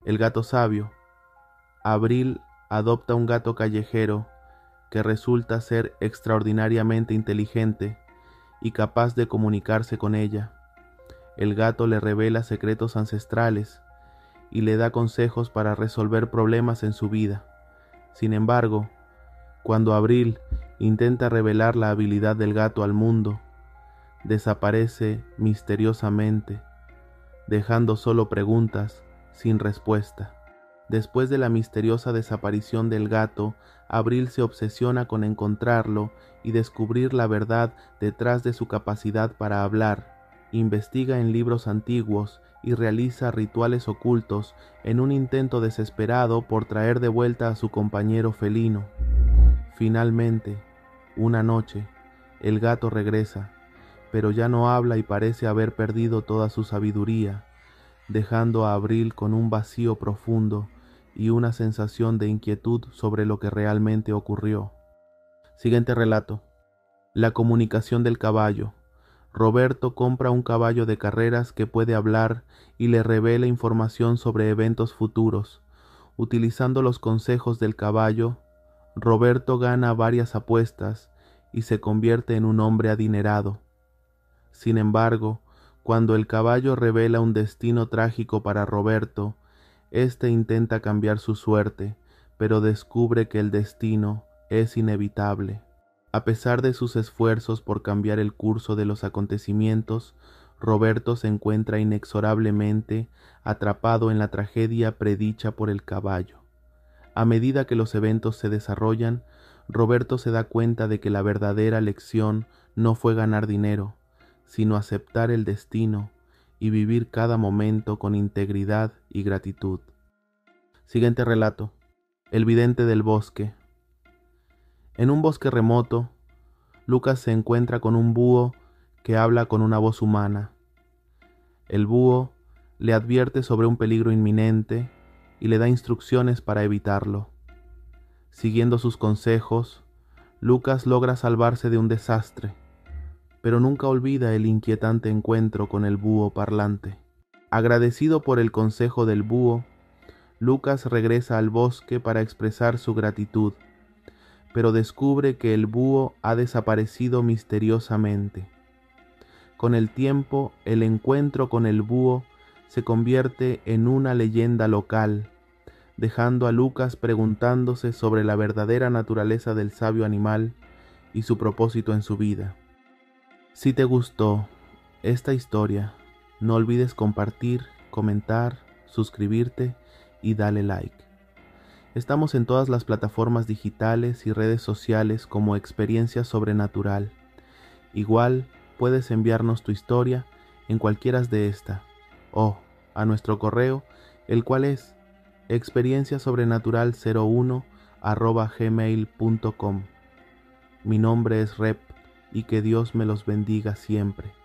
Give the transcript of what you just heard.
El gato sabio. Abril adopta un gato callejero que resulta ser extraordinariamente inteligente y capaz de comunicarse con ella. El gato le revela secretos ancestrales y le da consejos para resolver problemas en su vida. Sin embargo, cuando Abril intenta revelar la habilidad del gato al mundo, desaparece misteriosamente, dejando solo preguntas sin respuesta. Después de la misteriosa desaparición del gato, Abril se obsesiona con encontrarlo y descubrir la verdad detrás de su capacidad para hablar. Investiga en libros antiguos y realiza rituales ocultos en un intento desesperado por traer de vuelta a su compañero felino. Finalmente, una noche, el gato regresa, pero ya no habla y parece haber perdido toda su sabiduría, dejando a Abril con un vacío profundo y una sensación de inquietud sobre lo que realmente ocurrió. Siguiente relato. La comunicación del caballo. Roberto compra un caballo de carreras que puede hablar y le revela información sobre eventos futuros. Utilizando los consejos del caballo, Roberto gana varias apuestas y se convierte en un hombre adinerado. Sin embargo, cuando el caballo revela un destino trágico para Roberto, éste intenta cambiar su suerte, pero descubre que el destino es inevitable. A pesar de sus esfuerzos por cambiar el curso de los acontecimientos, Roberto se encuentra inexorablemente atrapado en la tragedia predicha por el caballo. A medida que los eventos se desarrollan, Roberto se da cuenta de que la verdadera lección no fue ganar dinero, sino aceptar el destino y vivir cada momento con integridad y gratitud. Siguiente relato. El vidente del bosque. En un bosque remoto, Lucas se encuentra con un búho que habla con una voz humana. El búho le advierte sobre un peligro inminente y le da instrucciones para evitarlo. Siguiendo sus consejos, Lucas logra salvarse de un desastre, pero nunca olvida el inquietante encuentro con el búho parlante. Agradecido por el consejo del búho, Lucas regresa al bosque para expresar su gratitud, pero descubre que el búho ha desaparecido misteriosamente. Con el tiempo, el encuentro con el búho se convierte en una leyenda local, dejando a Lucas preguntándose sobre la verdadera naturaleza del sabio animal y su propósito en su vida. Si te gustó esta historia, no olvides compartir, comentar, suscribirte y dale like. Estamos en todas las plataformas digitales y redes sociales como Experiencia Sobrenatural. Igual puedes enviarnos tu historia en cualquiera de estas o a nuestro correo, el cual es experienciasobrenatural01@gmail.com. Mi nombre es Rep y que Dios me los bendiga siempre.